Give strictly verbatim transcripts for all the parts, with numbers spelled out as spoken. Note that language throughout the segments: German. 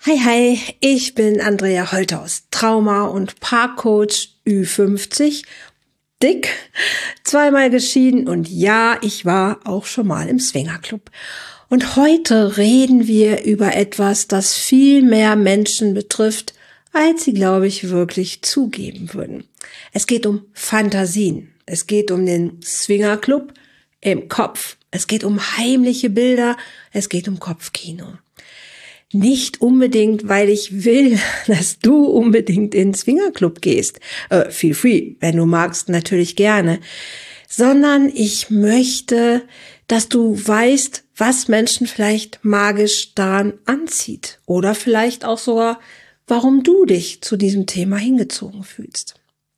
Hi, hi, ich bin Andrea Holthaus, Trauma- und Paarcoach Ü fünfzig, dick, zweimal geschieden und ja, ich war auch schon mal im Swingerclub. Und heute reden wir über etwas, das viel mehr Menschen betrifft, als sie, glaube ich, wirklich zugeben würden. Es geht um Fantasien. Es geht um den Swingerclub im Kopf. Es geht um heimliche Bilder. Es geht um Kopfkino. Nicht unbedingt, weil ich will, dass du unbedingt in den Swingerclub gehst. Äh, feel free, wenn du magst, natürlich gerne. Sondern ich möchte, dass du weißt, was Menschen vielleicht magisch daran anzieht. Oder vielleicht auch sogar, warum du dich zu diesem Thema hingezogen fühlst.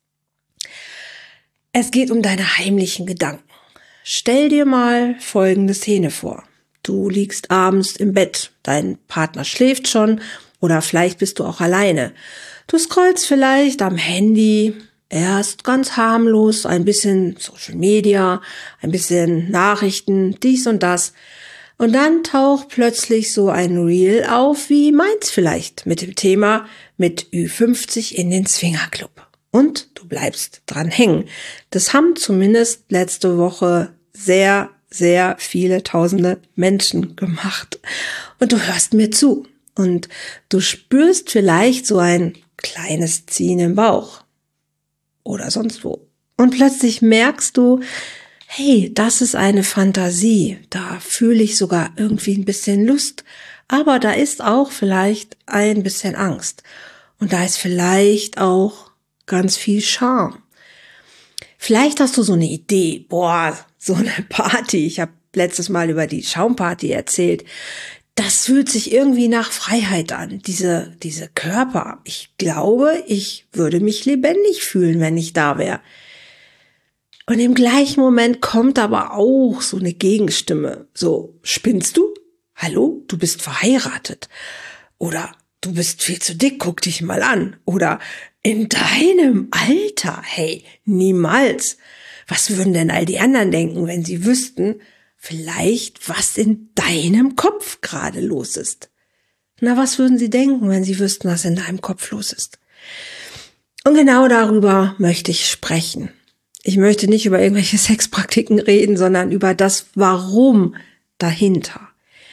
Es geht um deine heimlichen Gedanken. Stell dir mal folgende Szene vor. Du liegst abends im Bett, dein Partner schläft schon oder vielleicht bist du auch alleine. Du scrollst vielleicht am Handy, erst ganz harmlos, ein bisschen Social Media, ein bisschen Nachrichten, dies und das. Und dann taucht plötzlich so ein Reel auf, wie meins vielleicht, mit dem Thema mit Ü fünfzig in den Swingerclub. Und du bleibst dran hängen. Das haben zumindest letzte Woche sehr, sehr viele tausende Menschen gemacht. Und du hörst mir zu. Und du spürst vielleicht so ein kleines Ziehen im Bauch. Oder sonst wo. Und plötzlich merkst du, hey, das ist eine Fantasie. Da fühle ich sogar irgendwie ein bisschen Lust. Aber da ist auch vielleicht ein bisschen Angst. Und da ist vielleicht auch ganz viel Charme. Vielleicht hast du so eine Idee, boah, so eine Party. Ich habe letztes Mal über die Schaumparty erzählt. Das fühlt sich irgendwie nach Freiheit an, diese, diese Körper. Ich glaube, ich würde mich lebendig fühlen, wenn ich da wäre. Und im gleichen Moment kommt aber auch so eine Gegenstimme. So, spinnst du? Hallo, du bist verheiratet. Oder du bist viel zu dick, guck dich mal an. Oder in deinem Alter, hey, niemals. Was würden denn all die anderen denken, wenn sie wüssten, vielleicht was in deinem Kopf gerade los ist? Na, was würden sie denken, wenn sie wüssten, was in deinem Kopf los ist? Und genau darüber möchte ich sprechen. Ich möchte nicht über irgendwelche Sexpraktiken reden, sondern über das Warum dahinter.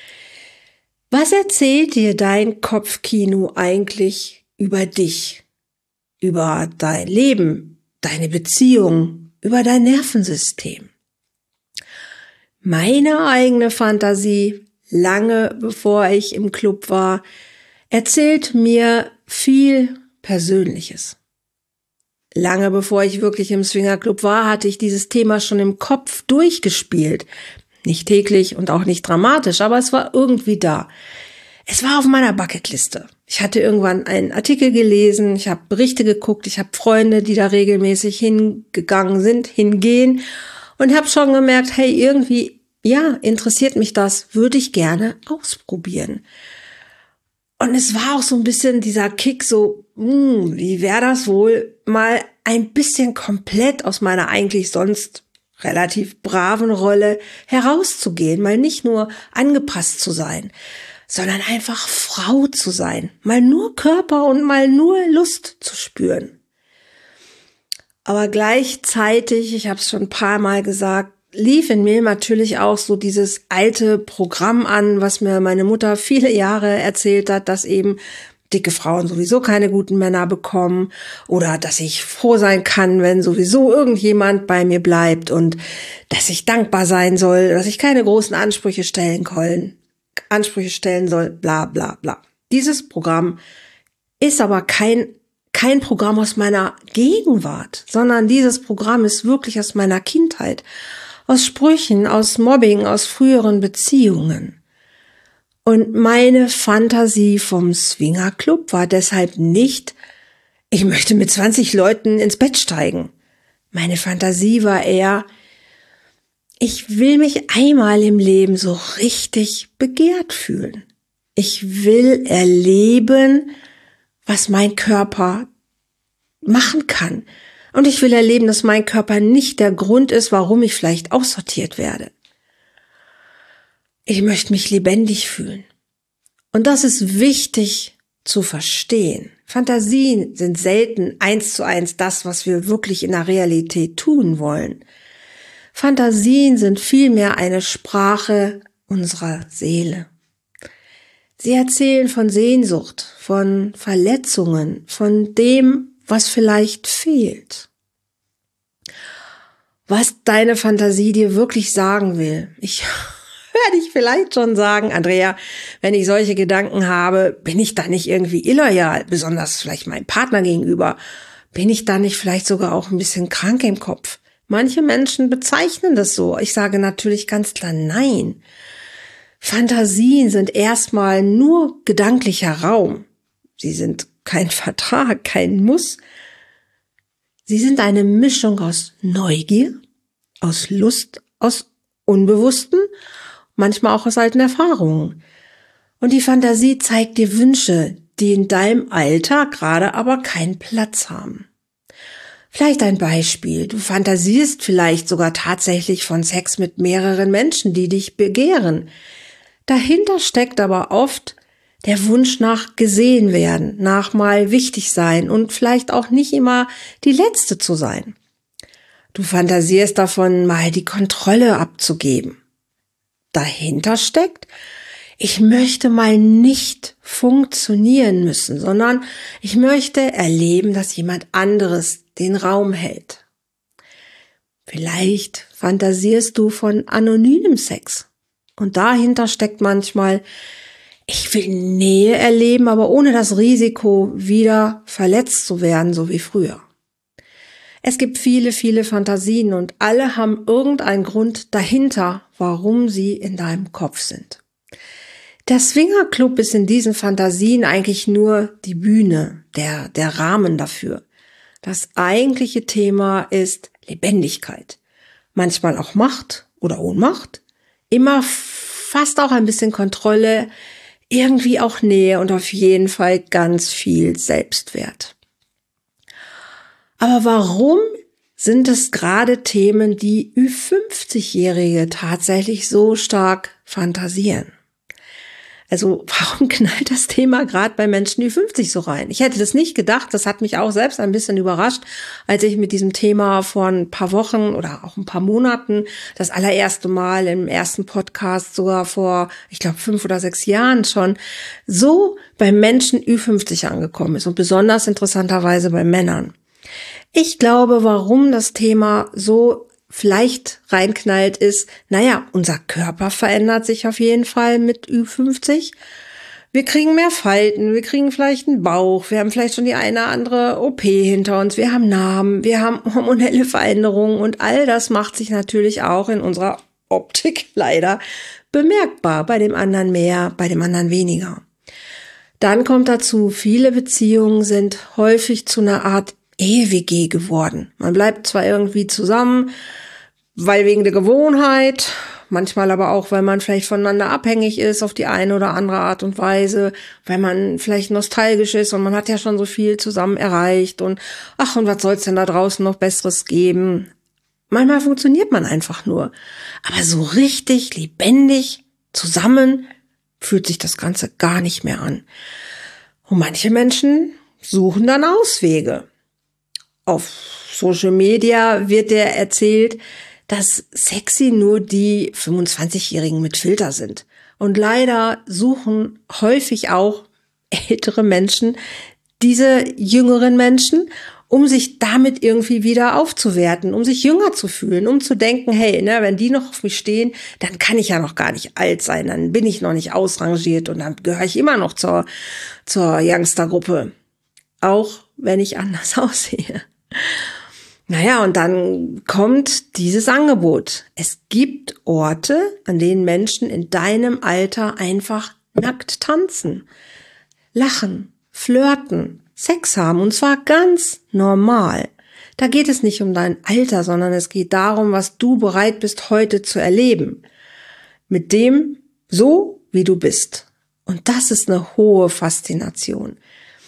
Was erzählt dir dein Kopfkino eigentlich über dich, über dein Leben, deine Beziehung, über dein Nervensystem? Meine eigene Fantasie, lange bevor ich im Club war, erzählt mir viel Persönliches. Lange bevor ich wirklich im Swingerclub war, hatte ich dieses Thema schon im Kopf durchgespielt. Nicht täglich und auch nicht dramatisch, aber es war irgendwie da. Es war auf meiner Bucketliste. Ich hatte irgendwann einen Artikel gelesen, ich habe Berichte geguckt, ich habe Freunde, die da regelmäßig hingegangen sind, hingehen und habe schon gemerkt, hey, irgendwie, ja, interessiert mich das, würde ich gerne ausprobieren. Und es war auch so ein bisschen dieser Kick, so, mh, wie wäre das wohl, mal ein bisschen komplett aus meiner eigentlich sonst relativ braven Rolle herauszugehen, mal nicht nur angepasst zu sein, sondern einfach Frau zu sein, mal nur Körper und mal nur Lust zu spüren. Aber gleichzeitig, ich habe es schon ein paar Mal gesagt, lief in mir natürlich auch so dieses alte Programm an, was mir meine Mutter viele Jahre erzählt hat, dass eben dicke Frauen sowieso keine guten Männer bekommen oder dass ich froh sein kann, wenn sowieso irgendjemand bei mir bleibt und dass ich dankbar sein soll, dass ich keine großen Ansprüche stellen können, Ansprüche stellen soll, bla bla bla. Dieses Programm ist aber kein kein Programm aus meiner Gegenwart, sondern dieses Programm ist wirklich aus meiner Kindheit, aus Sprüchen, aus Mobbing, aus früheren Beziehungen. Und meine Fantasie vom Swingerclub war deshalb nicht, ich möchte mit zwanzig Leuten ins Bett steigen. Meine Fantasie war eher, ich will mich einmal im Leben so richtig begehrt fühlen. Ich will erleben, was mein Körper machen kann. Und ich will erleben, dass mein Körper nicht der Grund ist, warum ich vielleicht aussortiert werde. Ich möchte mich lebendig fühlen. Und das ist wichtig zu verstehen. Fantasien sind selten eins zu eins das, was wir wirklich in der Realität tun wollen. Fantasien sind vielmehr eine Sprache unserer Seele. Sie erzählen von Sehnsucht, von Verletzungen, von dem, was vielleicht fehlt. Was deine Fantasie dir wirklich sagen will. Ich werde ich vielleicht schon sagen, Andrea, wenn ich solche Gedanken habe, bin ich da nicht irgendwie illoyal, besonders vielleicht meinem Partner gegenüber? Bin ich da nicht vielleicht sogar auch ein bisschen krank im Kopf? Manche Menschen bezeichnen das so. Ich sage natürlich ganz klar nein. Fantasien sind erstmal nur gedanklicher Raum. Sie sind kein Vertrag, kein Muss. Sie sind eine Mischung aus Neugier, aus Lust, aus Unbewussten, manchmal auch aus alten Erfahrungen. Und die Fantasie zeigt dir Wünsche, die in deinem Alltag gerade aber keinen Platz haben. Vielleicht ein Beispiel. Du fantasierst vielleicht sogar tatsächlich von Sex mit mehreren Menschen, die dich begehren. Dahinter steckt aber oft der Wunsch nach gesehen werden, nach mal wichtig sein und vielleicht auch nicht immer die Letzte zu sein. Du fantasierst davon, mal die Kontrolle abzugeben. Dahinter steckt, ich möchte mal nicht funktionieren müssen, sondern ich möchte erleben, dass jemand anderes den Raum hält. Vielleicht fantasierst du von anonymem Sex. Und dahinter steckt manchmal, ich will Nähe erleben, aber ohne das Risiko, wieder verletzt zu werden, so wie früher. Es gibt viele, viele Fantasien und alle haben irgendeinen Grund dahinter, warum sie in deinem Kopf sind. Der Swingerclub ist in diesen Fantasien eigentlich nur die Bühne, der, der Rahmen dafür. Das eigentliche Thema ist Lebendigkeit. Manchmal auch Macht oder Ohnmacht. Immer fast auch ein bisschen Kontrolle, irgendwie auch Nähe und auf jeden Fall ganz viel Selbstwert. Aber warum sind es gerade Themen, die Ü fünfzig-Jährige tatsächlich so stark fantasieren? Also warum knallt das Thema gerade bei Menschen Ü fünfzig so rein? Ich hätte das nicht gedacht, das hat mich auch selbst ein bisschen überrascht, als ich mit diesem Thema vor ein paar Wochen oder auch ein paar Monaten das allererste Mal im ersten Podcast, sogar vor, ich glaube, fünf oder sechs Jahren schon, so bei Menschen Ü fünfzig angekommen ist und besonders interessanterweise bei Männern. Ich glaube, warum das Thema so vielleicht reinknallt ist, naja, unser Körper verändert sich auf jeden Fall mit Ü fünfzig. Wir kriegen mehr Falten, wir kriegen vielleicht einen Bauch, wir haben vielleicht schon die eine oder andere O P hinter uns, wir haben Narben, wir haben hormonelle Veränderungen und all das macht sich natürlich auch in unserer Optik leider bemerkbar. Bei dem anderen mehr, bei dem anderen weniger. Dann kommt dazu, viele Beziehungen sind häufig zu einer Art Ehe-W G geworden. Man bleibt zwar irgendwie zusammen, weil wegen der Gewohnheit, manchmal aber auch, weil man vielleicht voneinander abhängig ist auf die eine oder andere Art und Weise, weil man vielleicht nostalgisch ist und man hat ja schon so viel zusammen erreicht und ach, und was soll's denn da draußen noch Besseres geben? Manchmal funktioniert man einfach nur. Aber so richtig lebendig zusammen fühlt sich das Ganze gar nicht mehr an. Und manche Menschen suchen dann Auswege. Auf Social Media wird dir erzählt, dass sexy nur die fünfundzwanzigjährigen mit Filter sind. Und leider suchen häufig auch ältere Menschen diese jüngeren Menschen, um sich damit irgendwie wieder aufzuwerten, um sich jünger zu fühlen, um zu denken, hey, ne, wenn die noch auf mich stehen, dann kann ich ja noch gar nicht alt sein, dann bin ich noch nicht ausrangiert und dann gehöre ich immer noch zur, zur Youngster-Gruppe. Auch wenn ich anders aussehe. Naja, und dann kommt dieses Angebot. Es gibt Orte, an denen Menschen in deinem Alter einfach nackt tanzen, lachen, flirten, Sex haben und zwar ganz normal. Da geht es nicht um dein Alter, sondern es geht darum, was du bereit bist heute zu erleben. Mit dem so, wie du bist. Und das ist eine hohe Faszination.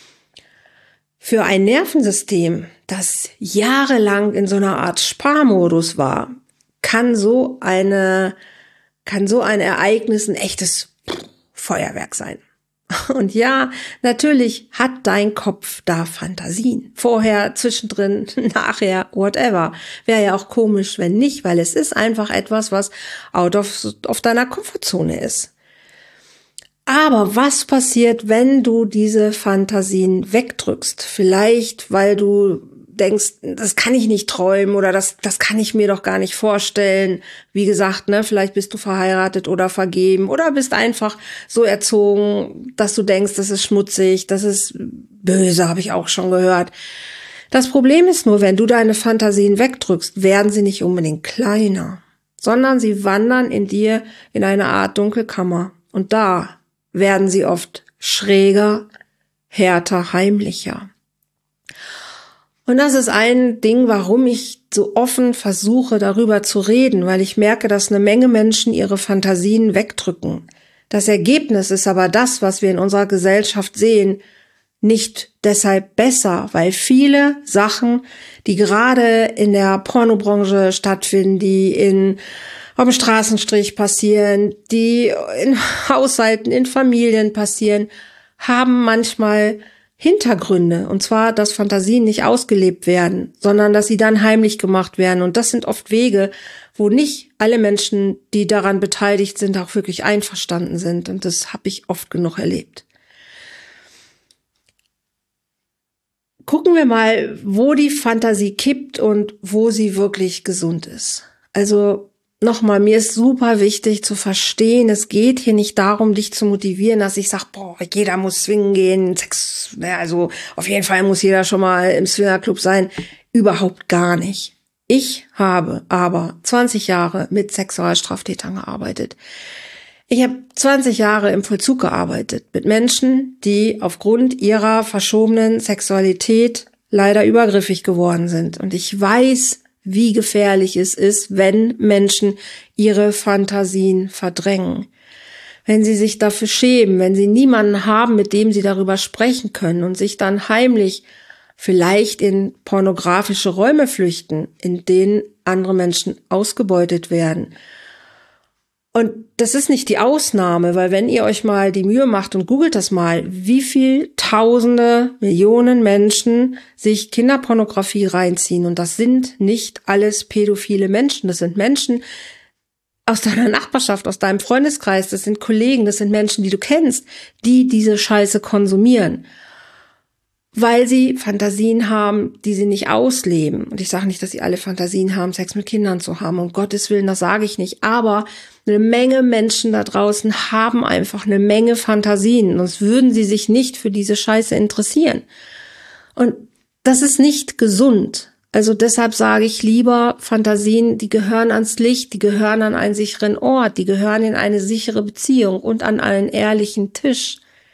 Für ein Nervensystem, das jahrelang in so einer Art Sparmodus war, kann so eine, kann so ein Ereignis ein echtes Feuerwerk sein. Und ja, natürlich hat dein Kopf da Fantasien. Vorher, zwischendrin, nachher, whatever. Wäre ja auch komisch, wenn nicht, weil es ist einfach etwas, was out of, of deiner Komfortzone ist. Aber was passiert, wenn du diese Fantasien wegdrückst? Vielleicht, weil du denkst, das kann ich nicht träumen oder das, das kann ich mir doch gar nicht vorstellen. Wie gesagt, ne, vielleicht bist du verheiratet oder vergeben oder bist einfach so erzogen, dass du denkst, das ist schmutzig, das ist böse, habe ich auch schon gehört. Das Problem ist nur, wenn du deine Fantasien wegdrückst, werden sie nicht unbedingt kleiner, sondern sie wandern in dir in eine Art Dunkelkammer. Und da werden sie oft schräger, härter, heimlicher. Und das ist ein Ding, warum ich so offen versuche, darüber zu reden, weil ich merke, dass eine Menge Menschen ihre Fantasien wegdrücken. Das Ergebnis ist aber das, was wir in unserer Gesellschaft sehen, nicht deshalb besser, weil viele Sachen, die gerade in der Pornobranche stattfinden, die in auf dem Straßenstrich passieren, die in Haushalten, in Familien passieren, haben manchmal Hintergründe, und zwar, dass Fantasien nicht ausgelebt werden, sondern dass sie dann heimlich gemacht werden. Und das sind oft Wege, wo nicht alle Menschen, die daran beteiligt sind, auch wirklich einverstanden sind. Und das habe ich oft genug erlebt. Gucken wir mal, wo die Fantasie kippt und wo sie wirklich gesund ist. Also nochmal, mir ist super wichtig zu verstehen, es geht hier nicht darum, dich zu motivieren, dass ich sage, boah, jeder muss swingen gehen, Sex, ja, also auf jeden Fall muss jeder schon mal im Swingerclub sein. Überhaupt gar nicht. Ich habe aber zwanzig Jahre mit Sexualstraftätern gearbeitet. Ich habe zwanzig Jahre im Vollzug gearbeitet mit Menschen, die aufgrund ihrer verschobenen Sexualität leider übergriffig geworden sind. Und ich weiß, wie gefährlich es ist, wenn Menschen ihre Fantasien verdrängen. Wenn sie sich dafür schämen, wenn sie niemanden haben, mit dem sie darüber sprechen können und sich dann heimlich vielleicht in pornografische Räume flüchten, in denen andere Menschen ausgebeutet werden. Und das ist nicht die Ausnahme, weil wenn ihr euch mal die Mühe macht und googelt das mal, wie viel Tausende, Millionen Menschen sich Kinderpornografie reinziehen. Und das sind nicht alles pädophile Menschen. Das sind Menschen aus deiner Nachbarschaft, aus deinem Freundeskreis. Das sind Kollegen, das sind Menschen, die du kennst, die diese Scheiße konsumieren. Weil sie Fantasien haben, die sie nicht ausleben. Und ich sage nicht, dass sie alle Fantasien haben, Sex mit Kindern zu haben. Um Gottes Willen, das sage ich nicht. Aber eine Menge Menschen da draußen haben einfach eine Menge Fantasien. Sonst würden sie sich nicht für diese Scheiße interessieren. Und das ist nicht gesund. Also deshalb sage ich lieber, Fantasien, die gehören ans Licht, die gehören an einen sicheren Ort, die gehören in eine sichere Beziehung und an einen ehrlichen Tisch.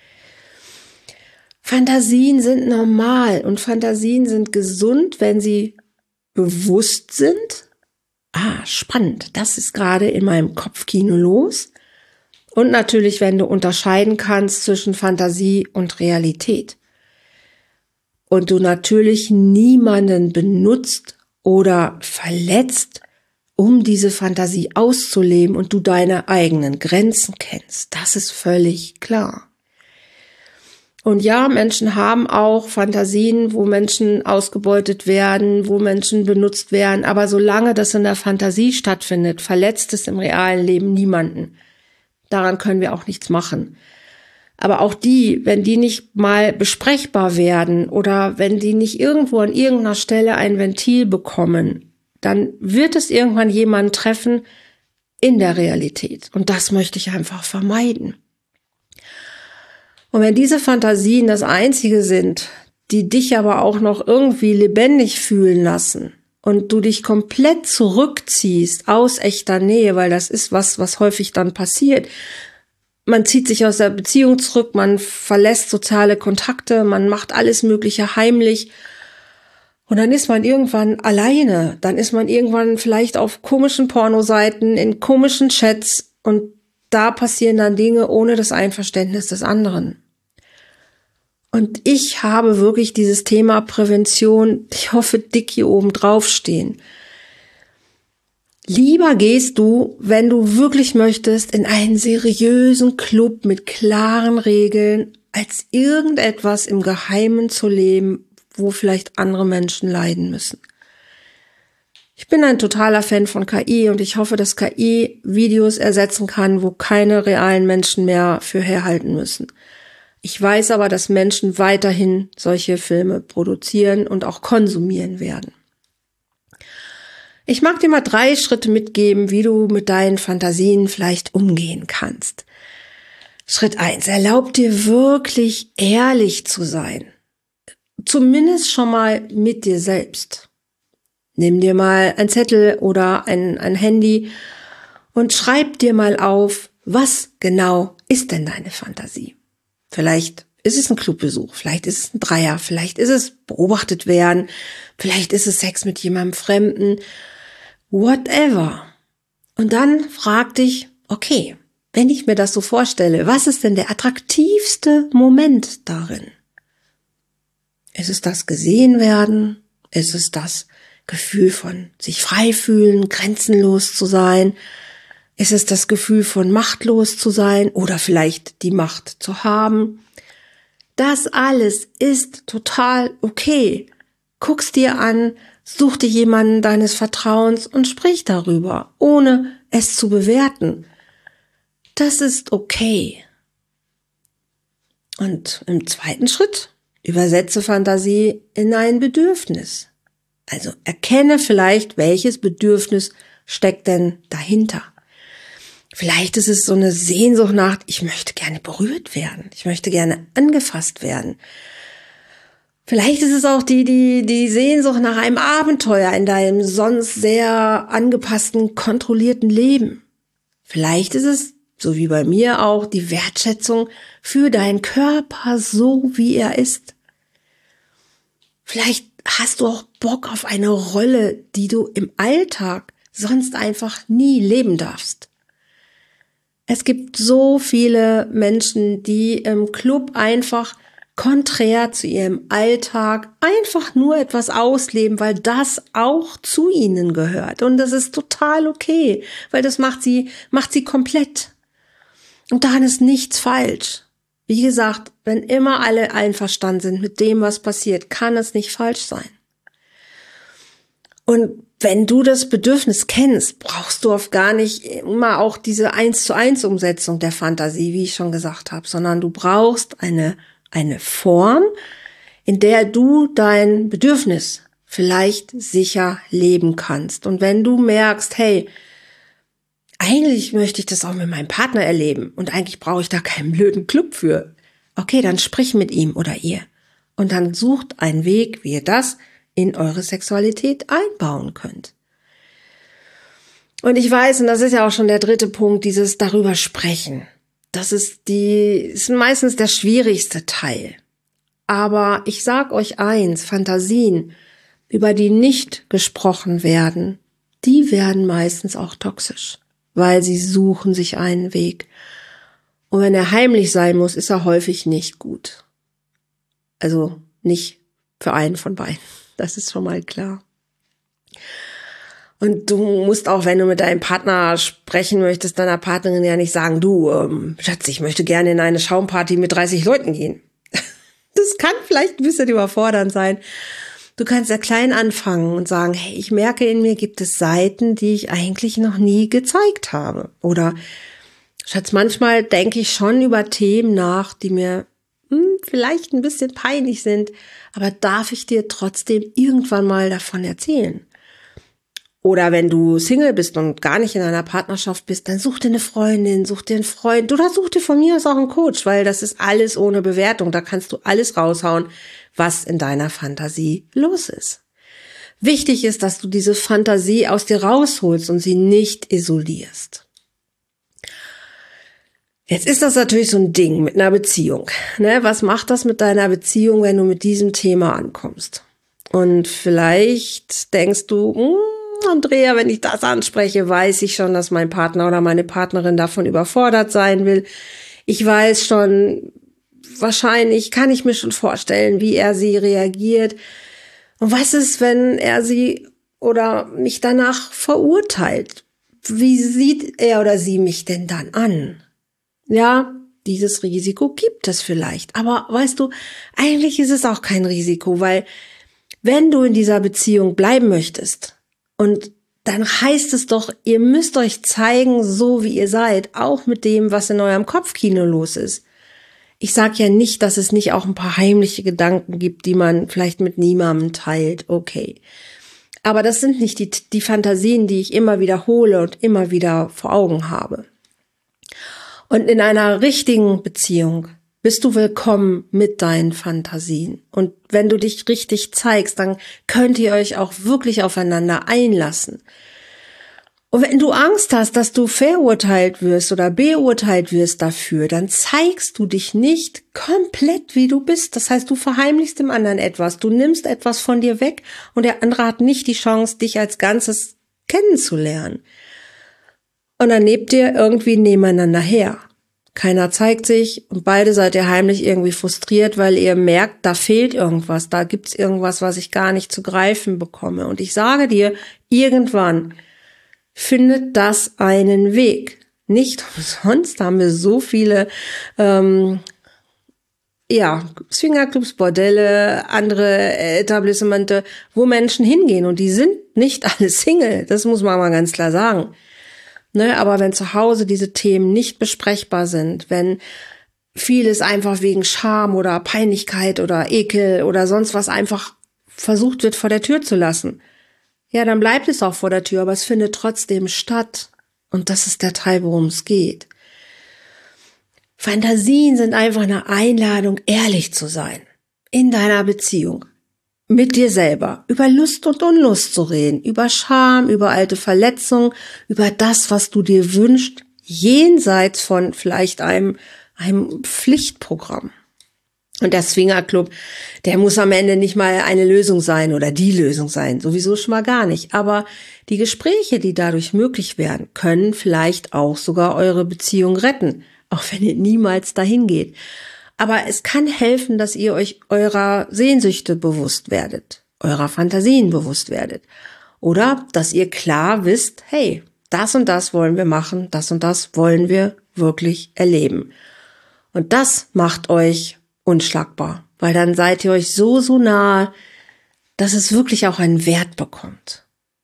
Fantasien sind normal und Fantasien sind gesund, wenn sie bewusst sind. Ah, spannend, das ist gerade in meinem Kopfkino los. Und natürlich, wenn du unterscheiden kannst zwischen Fantasie und Realität. Und du natürlich niemanden benutzt oder verletzt, um diese Fantasie auszuleben und du deine eigenen Grenzen kennst. Das ist völlig klar. Und ja, Menschen haben auch Fantasien, wo Menschen ausgebeutet werden, wo Menschen benutzt werden. Aber solange das in der Fantasie stattfindet, verletzt es im realen Leben niemanden. Daran können wir auch nichts machen. Aber auch die, wenn die nicht mal besprechbar werden oder wenn die nicht irgendwo an irgendeiner Stelle ein Ventil bekommen, dann wird es irgendwann jemanden treffen in der Realität. Und das möchte ich einfach vermeiden. Und wenn diese Fantasien das Einzige sind, die dich aber auch noch irgendwie lebendig fühlen lassen und du dich komplett zurückziehst aus echter Nähe, weil das ist was, was häufig dann passiert. Man zieht sich aus der Beziehung zurück, man verlässt soziale Kontakte, man macht alles Mögliche heimlich und dann ist man irgendwann alleine. Dann ist man irgendwann vielleicht auf komischen Pornoseiten, in komischen Chats und da passieren dann Dinge ohne das Einverständnis des anderen. Und ich habe wirklich dieses Thema Prävention, ich hoffe, dick hier oben drauf stehen. Lieber gehst du, wenn du wirklich möchtest, in einen seriösen Club mit klaren Regeln, als irgendetwas im Geheimen zu leben, wo vielleicht andere Menschen leiden müssen. Ich bin ein totaler Fan von K I und ich hoffe, dass K I Videos ersetzen kann, wo keine realen Menschen mehr für herhalten müssen. Ich weiß aber, dass Menschen weiterhin solche Filme produzieren und auch konsumieren werden. Ich mag dir mal drei Schritte mitgeben, wie du mit deinen Fantasien vielleicht umgehen kannst. Schritt eins: Erlaub dir wirklich ehrlich zu sein. Zumindest schon mal mit dir selbst. Nimm dir mal ein Zettel oder ein, ein Handy und schreib dir mal auf, was genau ist denn deine Fantasie? Vielleicht ist es ein Clubbesuch, vielleicht ist es ein Dreier, vielleicht ist es beobachtet werden, vielleicht ist es Sex mit jemandem Fremden, whatever. Und dann frag dich, okay, wenn ich mir das so vorstelle, was ist denn der attraktivste Moment darin? Ist es das gesehen werden? Ist es das Gefühl von sich frei fühlen, grenzenlos zu sein? Ist es das Gefühl von machtlos zu sein oder vielleicht die Macht zu haben? Das alles ist total okay. Guck's dir an, such dir jemanden deines Vertrauens und sprich darüber, ohne es zu bewerten. Das ist okay. Und im zweiten Schritt übersetze Fantasie in ein Bedürfnis. Also erkenne vielleicht, welches Bedürfnis steckt denn dahinter. Vielleicht ist es so eine Sehnsucht nach, ich möchte gerne berührt werden, ich möchte gerne angefasst werden. Vielleicht ist es auch die, die, die Sehnsucht nach einem Abenteuer in deinem sonst sehr angepassten, kontrollierten Leben. Vielleicht ist es, so wie bei mir auch, die Wertschätzung für deinen Körper, so wie er ist. Vielleicht hast du auch Bock auf eine Rolle, die du im Alltag sonst einfach nie leben darfst. Es gibt so viele Menschen, die im Club einfach konträr zu ihrem Alltag einfach nur etwas ausleben, weil das auch zu ihnen gehört. Und das ist total okay, weil das macht sie, macht sie komplett. Und daran ist nichts falsch. Wie gesagt, wenn immer alle einverstanden sind mit dem, was passiert, kann es nicht falsch sein. Und wenn du das Bedürfnis kennst, brauchst du oft gar nicht immer auch diese eins zu eins Umsetzung der Fantasie, wie ich schon gesagt habe, sondern du brauchst eine, eine Form, in der du dein Bedürfnis vielleicht sicher leben kannst. Und wenn du merkst, hey, eigentlich möchte ich das auch mit meinem Partner erleben und eigentlich brauche ich da keinen blöden Club für. Okay, dann sprich mit ihm oder ihr und dann sucht einen Weg, wie ihr das in eure Sexualität einbauen könnt. Und ich weiß, und das ist ja auch schon der dritte Punkt, dieses darüber sprechen. Das ist die, ist meistens der schwierigste Teil. Aber ich sag euch eins, Fantasien, über die nicht gesprochen werden, die werden meistens auch toxisch, weil sie suchen sich einen Weg. Und wenn er heimlich sein muss, ist er häufig nicht gut. Also nicht für einen von beiden. Das ist schon mal klar. Und du musst auch, wenn du mit deinem Partner sprechen möchtest, deiner Partnerin ja nicht sagen, du, ähm, Schatz, ich möchte gerne in eine Schaumparty mit dreißig Leuten gehen. Das kann vielleicht ein bisschen überfordernd sein. Du kannst ja klein anfangen und sagen, hey, ich merke, in mir gibt es Seiten, die ich eigentlich noch nie gezeigt habe. Oder, Schatz, manchmal denke ich schon über Themen nach, die mir hm, vielleicht ein bisschen peinlich sind, aber darf ich dir trotzdem irgendwann mal davon erzählen? Oder wenn du Single bist und gar nicht in einer Partnerschaft bist, dann such dir eine Freundin, such dir einen Freund oder such dir von mir aus auch einen Coach, weil das ist alles ohne Bewertung. Da kannst du alles raushauen, was in deiner Fantasie los ist. Wichtig ist, dass du diese Fantasie aus dir rausholst und sie nicht isolierst. Jetzt ist das natürlich so ein Ding mit einer Beziehung. Ne? Was macht das mit deiner Beziehung, wenn du mit diesem Thema ankommst? Und vielleicht denkst du, hm, Andrea, wenn ich das anspreche, weiß ich schon, dass mein Partner oder meine Partnerin davon überfordert sein will. Ich weiß schon, wahrscheinlich kann ich mir schon vorstellen, wie er sie reagiert. Und was ist, wenn er sie oder mich danach verurteilt. Wie sieht er oder sie mich denn dann an? Ja, dieses Risiko gibt es vielleicht. Aber weißt du, eigentlich ist es auch kein Risiko, weil wenn du in dieser Beziehung bleiben möchtest und dann heißt es doch, ihr müsst euch zeigen, so wie ihr seid, auch mit dem, was in eurem Kopfkino los ist. Ich sage ja nicht, dass es nicht auch ein paar heimliche Gedanken gibt, die man vielleicht mit niemandem teilt, okay. Aber das sind nicht die, die Fantasien, die ich immer wiederhole und immer wieder vor Augen habe. Und in einer richtigen Beziehung bist du willkommen mit deinen Fantasien. Und wenn du dich richtig zeigst, dann könnt ihr euch auch wirklich aufeinander einlassen. Und wenn du Angst hast, dass du verurteilt wirst oder beurteilt wirst dafür, dann zeigst du dich nicht komplett, wie du bist. Das heißt, du verheimlichst dem anderen etwas, du nimmst etwas von dir weg und der andere hat nicht die Chance, dich als Ganzes kennenzulernen. Und dann lebt ihr irgendwie nebeneinander her. Keiner zeigt sich und beide seid ihr heimlich irgendwie frustriert, weil ihr merkt, da fehlt irgendwas, da gibt's irgendwas, was ich gar nicht zu greifen bekomme. Und ich sage dir, irgendwann findet das einen Weg. Nicht umsonst haben wir so viele ähm, ja, Swingerclubs, Bordelle, andere Etablissemente, wo Menschen hingehen und die sind nicht alle Single, das muss man mal ganz klar sagen. Ne, aber wenn zu Hause diese Themen nicht besprechbar sind, wenn vieles einfach wegen Scham oder Peinlichkeit oder Ekel oder sonst was einfach versucht wird, vor der Tür zu lassen, ja, dann bleibt es auch vor der Tür, aber es findet trotzdem statt. Und das ist der Teil, worum es geht. Fantasien sind einfach eine Einladung, ehrlich zu sein. In deiner Beziehung. Mit dir selber. Über Lust und Unlust zu reden. Über Scham, über alte Verletzungen, über das, was du dir wünschst. Jenseits von vielleicht einem, einem Pflichtprogramm. Und der Swingerclub, der muss am Ende nicht mal eine Lösung sein oder die Lösung sein, sowieso schon mal gar nicht. Aber die Gespräche, die dadurch möglich werden, können vielleicht auch sogar eure Beziehung retten, auch wenn ihr niemals dahin geht. Aber es kann helfen, dass ihr euch eurer Sehnsüchte bewusst werdet, eurer Fantasien bewusst werdet. Oder dass ihr klar wisst, hey, das und das wollen wir machen, das und das wollen wir wirklich erleben. Und das macht euch unschlagbar, weil dann seid ihr euch so, so nahe, dass es wirklich auch einen Wert bekommt.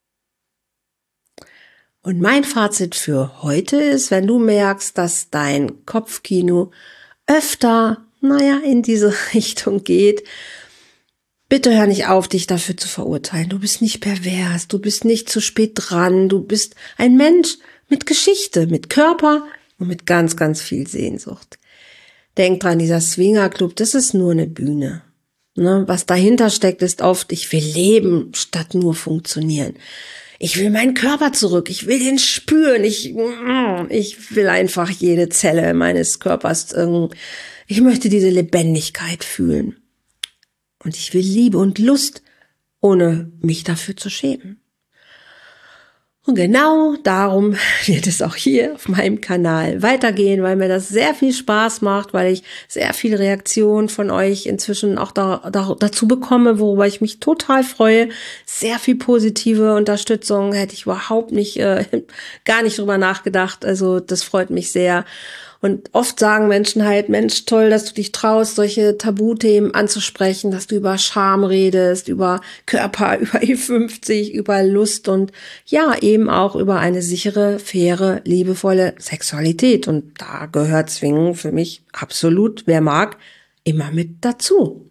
Und mein Fazit für heute ist, wenn du merkst, dass dein Kopfkino öfter, naja, in diese Richtung geht, bitte hör nicht auf, dich dafür zu verurteilen. Du bist nicht pervers, du bist nicht zu spät dran, du bist ein Mensch mit Geschichte, mit Körper und mit ganz, ganz viel Sehnsucht. Denk dran, dieser Swingerclub, das ist nur eine Bühne. Ne? Was dahinter steckt, ist oft, ich will leben, statt nur funktionieren. Ich will meinen Körper zurück, ich will ihn spüren, ich, ich will einfach jede Zelle meines Körpers, ich möchte diese Lebendigkeit fühlen. Und ich will Liebe und Lust, ohne mich dafür zu schämen. Und genau darum wird es auch hier auf meinem Kanal weitergehen, weil mir das sehr viel Spaß macht, weil ich sehr viele Reaktionen von euch inzwischen auch da, da, dazu bekomme, worüber ich mich total freue. Sehr viel positive Unterstützung, hätte ich überhaupt nicht, äh, gar nicht drüber nachgedacht. Also das freut mich sehr. Und oft sagen Menschen halt, Mensch, toll, dass du dich traust, solche Tabuthemen anzusprechen, dass du über Scham redest, über Körper, über E fünfzig, über Lust und ja, eben auch über eine sichere, faire, liebevolle Sexualität. Und da gehört Swingen für mich absolut, wer mag, immer mit dazu.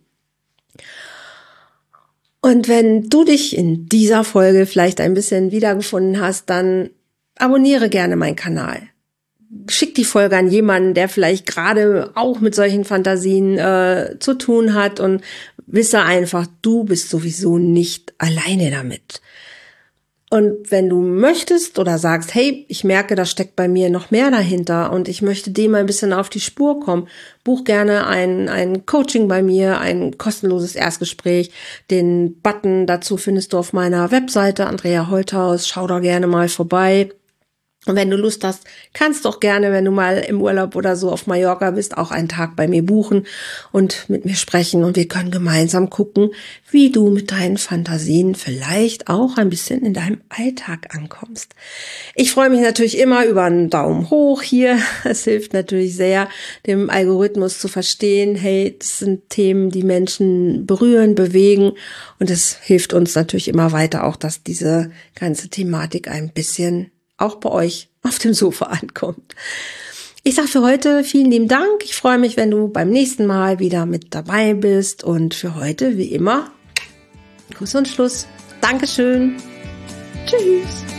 Und wenn du dich in dieser Folge vielleicht ein bisschen wiedergefunden hast, dann abonniere gerne meinen Kanal. Schick die Folge an jemanden, der vielleicht gerade auch mit solchen Fantasien äh, zu tun hat und wisse einfach, du bist sowieso nicht alleine damit. Und wenn du möchtest oder sagst, hey, ich merke, da steckt bei mir noch mehr dahinter und ich möchte dem ein bisschen auf die Spur kommen, buch gerne ein, ein Coaching bei mir, ein kostenloses Erstgespräch. Den Button dazu findest du auf meiner Webseite Andrea Holthaus. Schau da gerne mal vorbei. Und wenn du Lust hast, kannst du auch gerne, wenn du mal im Urlaub oder so auf Mallorca bist, auch einen Tag bei mir buchen und mit mir sprechen. Und wir können gemeinsam gucken, wie du mit deinen Fantasien vielleicht auch ein bisschen in deinem Alltag ankommst. Ich freue mich natürlich immer über einen Daumen hoch hier. Es hilft natürlich sehr, dem Algorithmus zu verstehen, hey, das sind Themen, die Menschen berühren, bewegen. Und es hilft uns natürlich immer weiter auch, dass diese ganze Thematik ein bisschen auch bei euch auf dem Sofa ankommt. Ich sage für heute vielen lieben Dank. Ich freue mich, wenn du beim nächsten Mal wieder mit dabei bist. Und für heute, wie immer, Kuss und Schluss. Dankeschön. Tschüss.